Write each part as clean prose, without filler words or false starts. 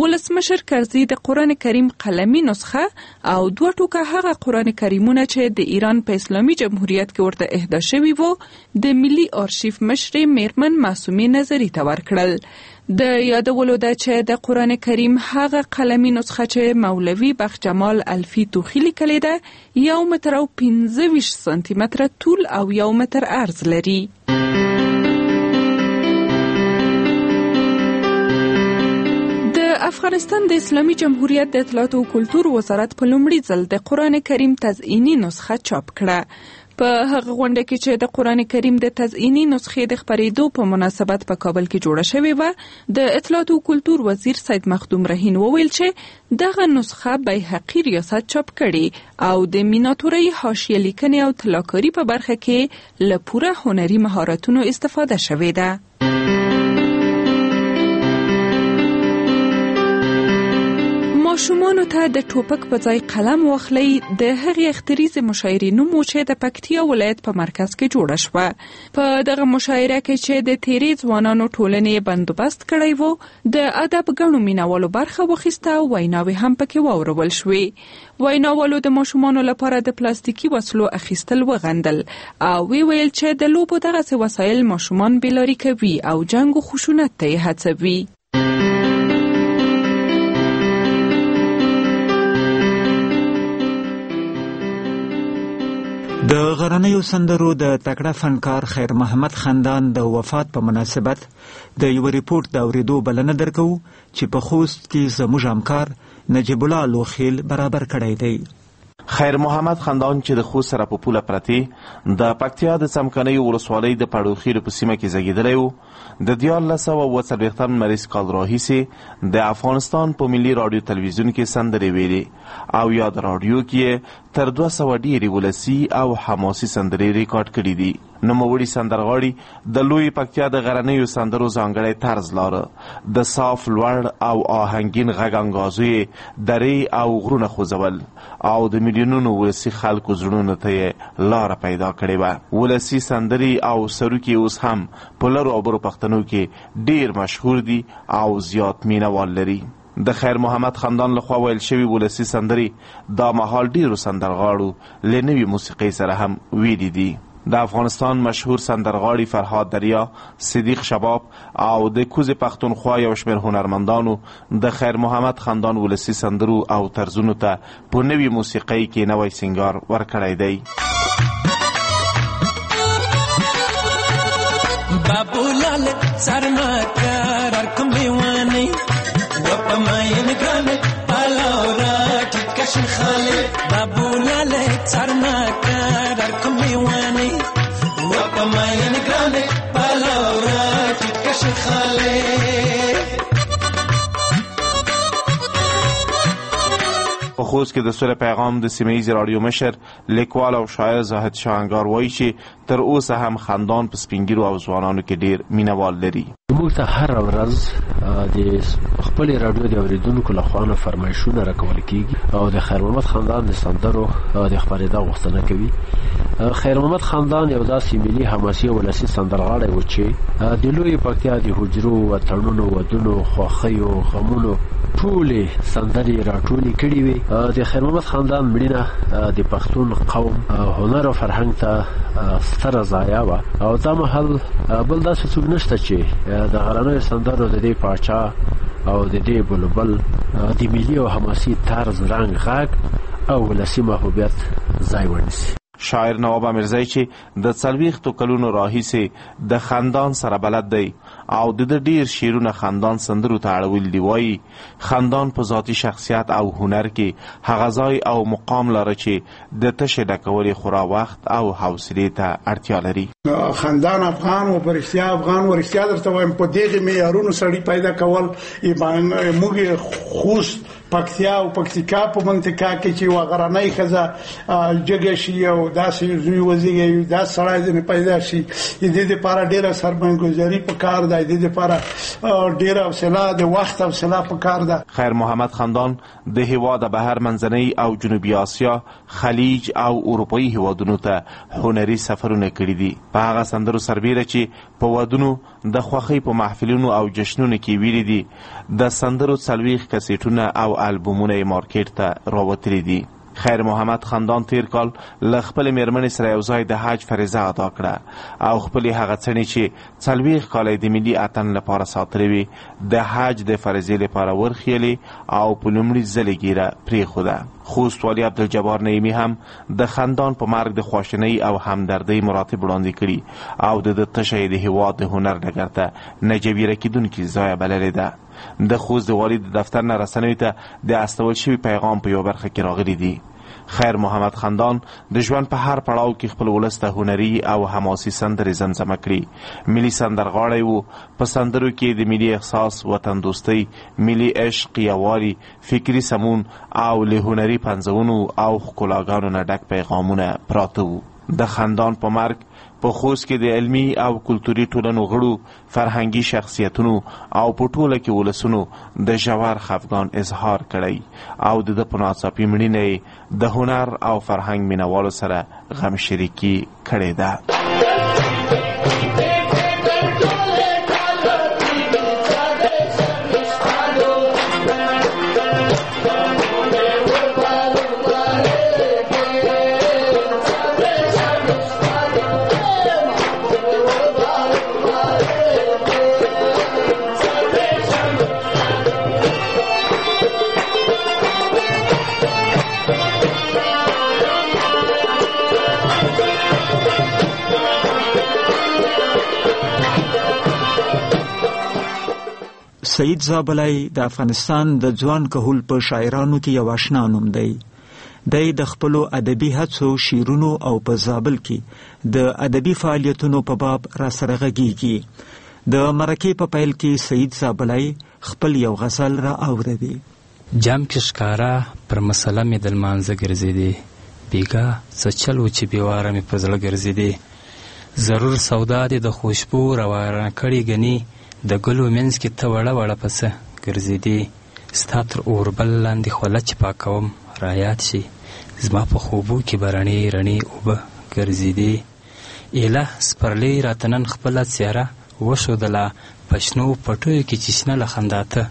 ولسمشر کرزي د قرآن کریم قلمي نسخه او 2 ټوکه هغه قرآن کریمونه چې د ایران په اسلامي جمهوریت کې ورته اهدا شوي وو د ملي آرشیف مشرې میرمن معصومې نظري ته ورکړل. د یادولو ده چې د قرآن کریم هغه قلمي نسخه چې مولوي بخجمال الفی توخی لیکلې ده 1 متر او 15 سانتي متره طول او 1 متر عرض لري. افغانستان د اسلامي جمهوریت د اطلاعات او کلتور وزارت په لومړي ځل د قرآن کریم تزئینی نسخه چاپ کړه. په هغه غونډه کې چې د قرآن کریم د تزئینی نسخې د خپرېدو په مناسبت په کابل کې جوړه شوې وه، د اطلاعات او کلتور وزیر سید مخدوم رهین وویل چې دغه نسخه بیهقي ریاست چاپ کړي او د میناتورۍ حاشیه لیکنې او طلاکاري په برخه کې له پوره هنري مهارتونو استفاده شوې ده. ماشومانو ته د ټوپک په ځای قلم واخلي د هغې اختریزې مشاعرې نوم و چې د پکتیا ولایت په مرکز کې جوړه شوه. په دغه مشاعره کې چې د تیرې ځوانانو ټولنې بندوبست کړی و، د ادب ګڼو مینوالو برخه واخیسته او ویناوې هم پکې واورول شوې. ویناوالو د ماشومانو لپاره د پلاستیکي وسلو اخیستل وغندل او ویل چې د لوبو دغسې وسایل ماشومان بېلارې کوي او جنګ و خشونت ته یې هڅوي. د غرنیو سندرو د تکړه فنکار خیر محمد خندان د وفات په مناسبت د یو ریپورت د اوریدو بلنه درکو چې په خوست کې زموږ همکار نجیب الله لوخیل برابر کړی دی. خیر محمد خندان چې د خوست سره په پوله پرتی د پکتیا د څمکنیو ولسوالۍ د پړوخیلو په سیمه کې زیږیدلی و. د 1940 مریض کال راهیسې د افغانستان په ملي رادیو تلویزیون کې سندرې ویلې او یا د رادیو کې تر 200 ډېرې ولسي او حماسي سندرې ریکارډ کړي دي. نوموړي سندرغاړي د لوی پکتیا د غرنیو سندرو ځانګړی طرز لاره، د صاف لوړ او آهنګین غږ انګازو درې او غرونه خوځول او د میلیونونو ولسي خلکو زړونو ته لاره پیدا کړې وه. ولسي سندرې او سروکي اوس هم په لرو او برو پښتنو کې ډیر مشهور دي او زیات مینوال لري. د خیر محمد خندان لخوا ویل شوي ولسي سندرې دا مهال ډیرو سندرغاړو له نوې موسیقۍ سره هم ویلي دي. د افغانستان مشهور سندرغاړي فرهاد دریا، صدیق شباب او د کوزې پښتونخوا یو شمېر هنرمندانو د خیر محمد خندان ولسي سندرو او طرزونو ته په نوې موسیقۍ کې نوی سینګار ورکړی دی. بابولال سرناکر ارکم لیوانی وپماین گرانه پالاورا ټکشن خاله بابولال سرناکر ارکم لیوانی وپماین گرانه پالاورا ټکشن خاله. په خوست کې د سولې پیغام د سیمه‌ییز رادیو مشر لیکوال او شاعر زاهد شاهنګار وایي چې تر اوسه هم خندان په سپینګیرو او ځوانانو کې ډیر مینوال لري. موږ ته هر ورځ د خپل رادیو د اوریدونکو لخوا نه فرمایشونه راکول کیږي او د خیر محمد خندان د سندرو د خبرېدا غوښتنه کوي. خیر محمد خندان یو داسې ملي حماسي او ولسي سندرغاړی و چې د لوی پکتیا د حجرو وطنونو ودونو خوښیو غمونو ټولې سندرې راټولې کړي وي. د خیر محمد خندان مړینه د پښتون قوم هنر او فرهنګ ته ستره ضایعه وه او دا مهال بل داسې څوک نشته چې د غرنیو سندرو د دې پاچا او د دې بلبل د ملي او حماسي طرز رنګ غږ او ولسي محبوبیت ځای ونیسي. شاعر نواب امیرزی چې د 40 کلونو راهیسې د خندان سره بلد دی او د ډیر شعرونه خندان سندرو ته اړول دی. وایي خندان په ذاتي شخصیت او هنر کې هغه ځای او مقام لري چې د تشه ډکولې خورا وخت او حوصلې ته اړتیا لري. خندان افغان او پرشتیا افغان ورشتیا درته وایم په دغه معیارونو سړی پیدا کول موږ خوست پکتیا او پکتیکا په منطقه کې چې وغرنۍ خزه جګه شي او داسې زوی وزیږي دا سړی دې پیدا شي. دې لپاره ډیره سرمایه‌ګذاري پکار ده، د دې لپاره ډیر حوصله د وخت حوصله پکار ده. خیر محمد خندان د هیواد بهر منځنۍ او جنوبي آسیا، خلیج او اروپایي هیوادونو ته هنري سفرونه کړي دي. په هغه سندرو سربیره چې په ودونو د خوښۍ په محفلونو او جشنونو کې ویلي دي، د سندرو 40 کسیټونه او البومونه یې مارکیټ ته راوتلي دي. خیر محمد خندان تیر کال له خپلې مېرمنې سره یو ځای د حج فریضه ادا کړه او خپلې هغه څڼې چې 40 کاله د ملي اتن لپاره ساتلې وي د حج د فریضې لپاره ورخیلې او په لومړي ځل یې ږیره پرېښوده. خوست والي عبدالجبار نعیمي هم د خندان په مرګ د خواشینۍ او همدردۍ مراتب وړاندې کړي او د ده تشه یې د هېواد د هنر ډګر ته نه جبیره کېدونکې ځایه بللې ده. د خوست د والي د دفتر نه رسنیو ته د استول شوي پیغام په یو برخه کې راغلی دی. خیر محمد خندان د ژوند په هر پړاو کې خپل ولس ته هنري او حماسي سندرې زمزمه کړي. ملي سندرغاړی و، په سندرو کې د ملي احساس، وطن دوستۍ، ملي عشق، یووالي، فکري سمون او له هنري پنځونو او ښکلاګانو نه ډک پیغامونه پراته وو. د خندان په مرګ په خوست کې د علمي او کلتوري ټولنو غړو، فرهنګي شخصیتونو او په ټوله کې ولسونو د ژور خفګان اظهار کړی او د ده په ناڅاپي مړینه د هنر او فرهنګ مینوالو سره غم شریکي کړې ده. سید زابلای د افغانستان د ځوان کهول په شاعرانو کې یو آشنا نوم دی. دی د خپلو ادبي هڅو، شعرونو او په زابل کې د ادبي فعالیتونو په باب را سره غږیږي. د مرکې په پیل کې سید زابلای خپل یو غزل را اوردی. جام کې ښکارا پر مسله مې د لمانځه ګرځېدې، بیګا څه چل و چې بېواره مې په زړه ګرځېدې. ضرور سودا دې د خوشبو روانه کړې ګنې، د ګلو منځ کې ته وړه وړه پسه ګرځېدې. ستا تر اوربل لاندې خوله چې پاکوم رایاد شي، زما په خوبو کې به رڼې رڼې اوبه ګرځېدې. ایله سپرلی راته نن خپله څېره وښودله، په شنو پټیو کې چې شنه له خندا ته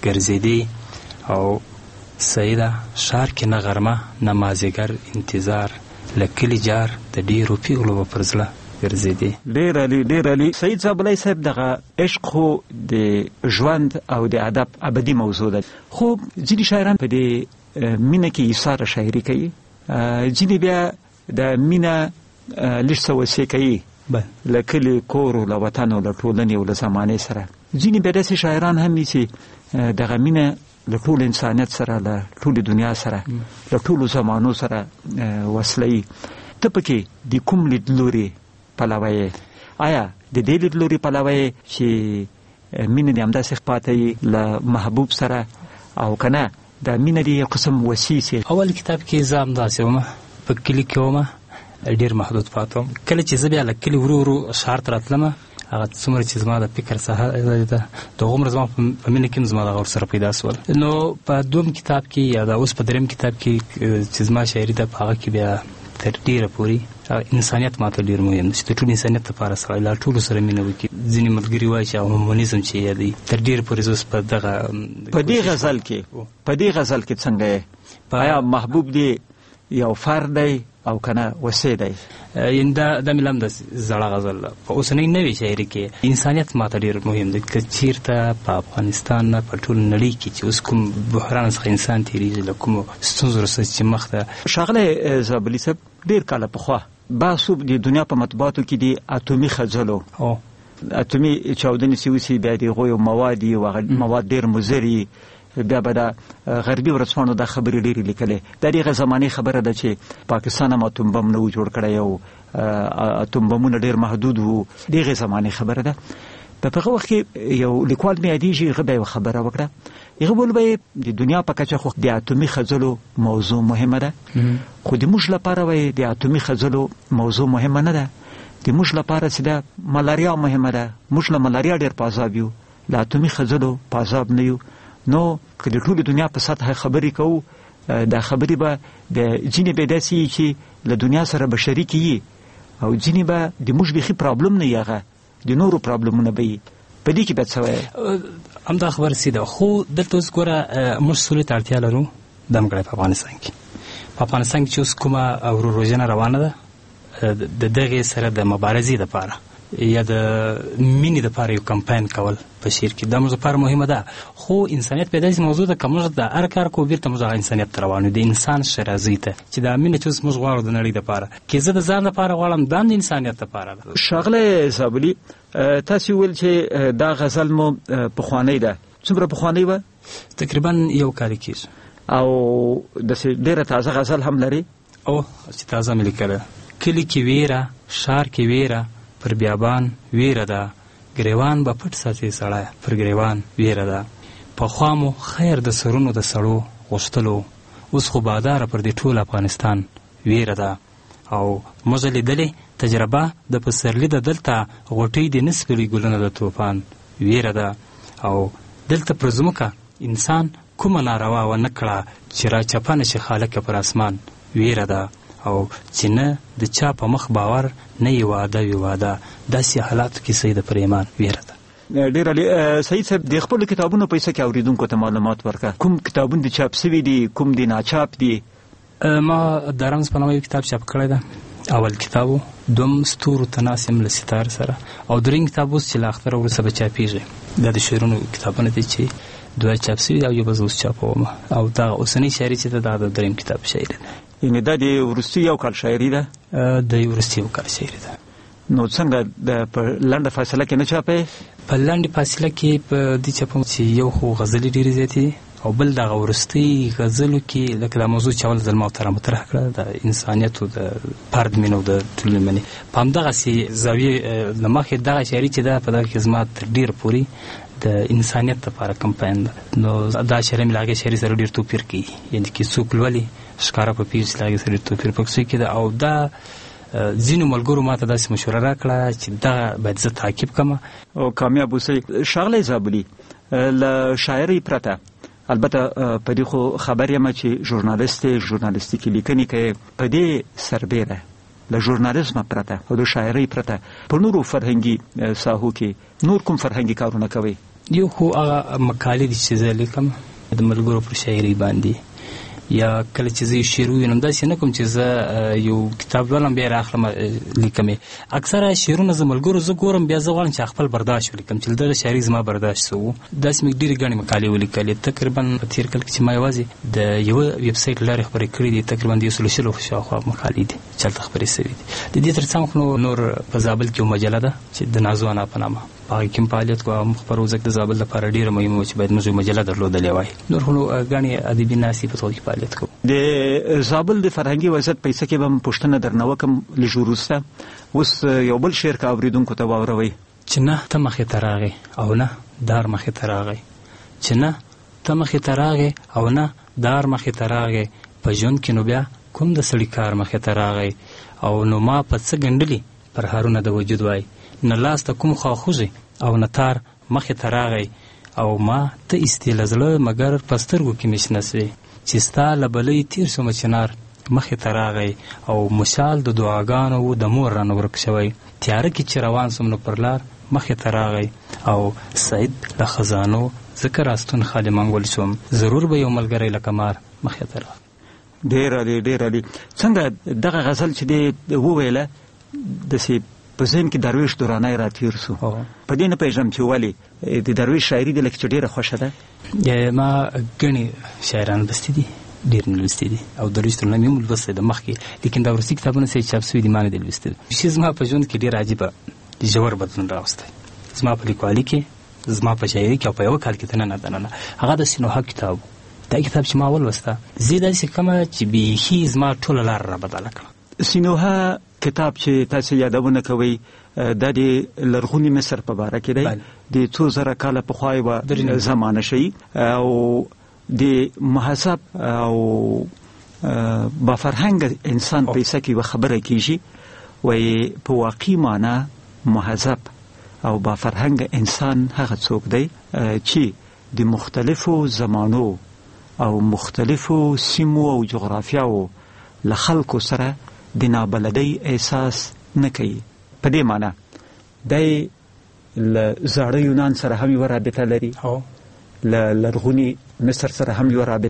ګرځېدې. او سیده ښار کې نه غرمه نه مازدیګر انتظار، له کلي جار د ډېرو پیغلو به پر زړه ګرځېدې. ډېر علي. سید زابلای صاحب دغه عشق خو د ژوند او د ادب ابدي موضوع ده، خو ځینې شاعران په دې مینه کې ایثاره شاعري کوي، ځینې بیا د مینه لږ څه وصیې کوي له کلي کور له وطن او له ټولنې او له زمانې سره. ځینې بیا داسې شاعران هم دي چې دغه مینه له ټول انسانیت سره، له ټولې دنیا سره، له ټولو زمانو سره وصلوي. ته پکې د کوم لیدلوري پلوی؟ آیا د دې لیدلوري پلوی چې مینه دې همداسې پاتې له محبوب سره، او که نه د مینه دې یو قسم وسیسي؟ اول کتاب کې زه همداسې وم، په کلي کې وم، ډېر محدود پاتې وم. کله چې زه بیا له کلي ورو ورو ښار ته راتلم، هغه څومره چې زما د فکر ساحه ده د هغومره زما په مینه کې زما دغه ورسره پیدا شول. نو په دوم کتاب کې یا د اوس په دریم کتاب کې چې زما شاعري ده، په هغه کې بیا تر ډېره پورې انسانیت ماته ډېر مهم دی، چې د ټول انسانیت لپاره سره له ټولو سره مینه وکړي. ځینې ملګري وایي چې هومونیزم چې یې دی، تر ډېره پورې زه اوس په دې غزل کې څنګه یې؟ آیا محبوب دی یو فرد دی او که نه وصی دی؟ دا مې هم د زړه غزل په اوسنۍ نوې شاعري کې انسانیت ماته ډېر مهم دی. که چېرته په افغانستان نه په ټول نړۍ کې چې اوس کوم بحران څخه انسان تېرېږي، له کومو ستونزو سره چې مخ ته. ښاغلی زابلي صاحب، ډېر کاله پخوا بحث د دنیا په مطبوعاتو کې د اتومي خځلو، اتومي چاودنې چې وسي، بیا د هغوی مواد ډېر مضر، بیا به د غربي ورځپاڼو دا خبرې ډېرې لیکلې. د دغه زمانې خبره ده چې پاکستان هم اتوم بم نه و جوړ کړی او اتوم بمونه ډېر محدود وو. دغه زمانې خبره ده. په هغه وخت کې یو لیکوال مې یادېږي، هغه به یوه خبره وکړه، هغه ویل به د دنیا په کچه خو د اتومي خځلو موضوع مهمه ده، خو د موږ لپاره وایي د اتومي خځلو موضوع مهمه نه ده، د موږ لپاره چې دا ملاریا مهمه ده، موږ له ملاریا ډېر په عذاب یو، له اتومي خځلو په عذاب نه یو. نو که د ټولې دنیا په سطحه خبرې کوو، دا خبرې به د ځینې به داسې وي چې له دنیا سره به شریکې وي او ځینې به د موږ بیخي پرابلم نه وي، هغه د نورو پرابلمونه به وي. په دې کې باید څه وایي؟ همدا خبره سیده. خو دلته اوس ګوره موږ سولې ته اړتیا لرو دمګړی په افغانستان کې. په افغانستان کې چې اوس کومه وروژنه روانه ده د دغې سره د مبارزې دپاره یا د مینې دپاره یو کمپاین کول په شعر کې دا موږ لپاره مهمه ده. خو انسانیت په داسې موضوع ده که موږ د هر کار کوو بیرته موږ هغه انسانیت ته روان یو، د انسان شرازۍ ته چې دا مینه چې اوس موږ غواړو د نړۍ دپاره، که زه د ځان دپاره غواړم دا هم د انسانیت دپاره ده. ښاغلی زابلي، تاسو ویل چې دا غزل مو پخوانی ده. څومره پخوانی وه؟ تقریبا یو کال کېږي. او داسې ډېره تازه غزل هم لري؟ او چې تازه مې لیکله. کلي کې ویره، ښار کې ویره، پر بیابان ویره ده، ګریوان به پټ ساتي سړی پر ګریوان ویره ده. پخوا مو خیر د سرونو د سړو غوښتلو، اوس خو باداره پر دې ټول افغانستان ویره ده. او موږ لیدلې تجربه د پسرلي د دلته غوټۍ د نسپلي ګلونه د طوفان ویره ده. او دلته پر ځمکه انسان کومه ناروا ونه کړه چې را چپه نشي خالقه پر اسمان ویره ده. او چې نه د چا په مخ باور نه یې واده وي واده، داسې حالاتو کې سید پر ایمان ویره ده. ډېر عالي. سعید صاحب، د خپلو کتابونو پیسه کې اورېدونکو ته معلومات ورکړه. کوم کتابونه دي چاپ سوي دي، کوم دي ناچاپ دي؟ ما د رمز په نامه یو کتاب چاپ کړی ده. اول کتابو، دوم ستورو ته ناست یم له ستار سره، او درېیم کتاب اوس چې له اختره وروسته به چاپېږي. دا د شعرونو کتابونه دي چې دوه چاپ سوي دي او یو به زه اوس چاپوم. او دا اوسنۍ شاعري چې ده دا د درېیم کتاب شاعري ده. یعنې دا د وروستي یو کال شاعري ده؟ د وروستي یو کال شاعري ده. نو څنګه په لنډه فاصله کې نه چاپې؟ په لنډه فاصله کې په دې چاپم چې یو خو غزلې ډېرې زیاتې دي، او بل دغه وروستي غزلو کې لکه دا موضوع چې اول ځل ما ورته مطرح کړه د انسانیت او د فرد مینه او د ټولنې مینې، په همدغسې زاویې له مخې دغه شاعري چې ده په دغه کې زما تر ډېره پورې د انسانیت لپاره کمپاین ده. نو دا شاعري مې له هغې شاعري سره ډېر توپیر کوي، یعنې که څوک لولي ښکاره په پېژ چې له هغې سره ډېر توپیر پکې کې ده. او دا ځینو ملګرو ما ته داسې مشوره راکړه چې دغه باید زه تعقیب کړم او کامیاب اوسئ. ښاغلی زابلي، له شاعرۍ پرته البته په دې خو خبر یم چې ژورنالیستیکي لیکنې کوي، په دې سربیره له ژورنالیزمه پرته او د شاعرۍ پرته په نورو فرهنګي ساحو کې نور کوم فرهنګي کارونه کوي؟ یو خو هغه مقالې دي چې زه لیکم د ملګرو پر شاعرۍ باندې، یا کله چې زه یو شعر ووینم داسې نه کوم چې زه یو کتاب لولم بیا راخلم لیکم. اکثره شعرونه زه ملګرو زه ګورم بیا زه غواړم چې خپل برداشت ولیکم چې دغه شاعري زما برداشت څه و. داسې مې ډېرې ګڼې مقالې ولیکلې. تقریبا په تېر کال کې چې ما یوازې د یوه ویب سایټ له لارې خپرې کړې دي تقریبا د 100 شاوخوا مقالې دي چې هلته خپرې شوي دي. د دې تر څنګ خو نور په زابل کې یو مجله ده چې د نازو انا په نامه په هغې کې فعالیت کوو. هم خپرو ځکه د زابل لپاره ډېره مهمه وه چې باید موږ مجله درلودلې وای. نور خو ګڼې ادبي ناستې په توګه کې فعالیت کوو. د زابل د فرهنګي وضعیت پیسه کې به هم پوښتنه درنه وکړم لږ وروسته. اوس یو بل شعر که اورېدونکو ته واوروئ. چې نه ته مخې ته راغې او نه دار مخې ته راغی، چې نه ته مخې ته راغې او نه دار مخې ته راغې، په ژوند کې نو بیا کوم د سړي کار مخې ته راغی، او نو ما په څه ګنډلي پرهارونه د وجود وای، نه لاس ته کوم خواخوږي او نه تار مخې ته راغی، او ما ته ایستې له زړه مګر په سترګو کې مې شنه سوې، چې ستا له بلۍ تېر شومه چنار مخې ته راغی، او مشال د دعاګانو و د مور رانه ورک شوی، تیاره کې چې روان سوم نو پر لار مخې ته راغی، او سعید له خزانو ځکه راستون خالي منګول شوم، ضرور به یو ملګری لکه مار مخې ته راغی. ډېر عالي ډېر عالي. څنګه دغه غزل چې دی وویله داسې په ذهن کې درویش دورانی را تېر سو. په دې نه پوهېږم چې ولې د درویش شاعري دې لکه چې ډېره خوښه ده؟ ما ګڼې شاعران لوستي دي، ډېر مې لوستي دي، او درویش دورانی مې لوستی د مخکې، لیکن دا وروستي کتابونه چې چاپ سوي دي ما نه دي لوستي. چې زما په ژوند کې ډېر عجیبه ژور بدلون راوستی، زما په لیکوالي کې، زما په شاعري کې، او په یوه کال کې دننه هغه د سینوهه کتاب. دا کتاب چې ما ولوسته زه داسې کومه چې بیخي زما ټوله لار را بدله کړه. سینوهه کتاب چې تاسو یادونه کوئ دا د لرغوني مصر په باره کې دی، د 2000 کاله پخوا یوه زمانه شي، او د مهذب او با فرهنګ انسان په کیسه کې یوه خبره کېږي، وایي په واقعي معنا مهذب او با فرهنګ انسان هغه څوک دی چې د مختلفو زمانو او مختلفو سیمو او جغرافیاو له خلکو سره د نابلدۍ احساس نه کوي. په دې معنا دی له زاړه یونان سره هم یوه رابطه لري، له لرغوني مصر سره هم یوه رابطه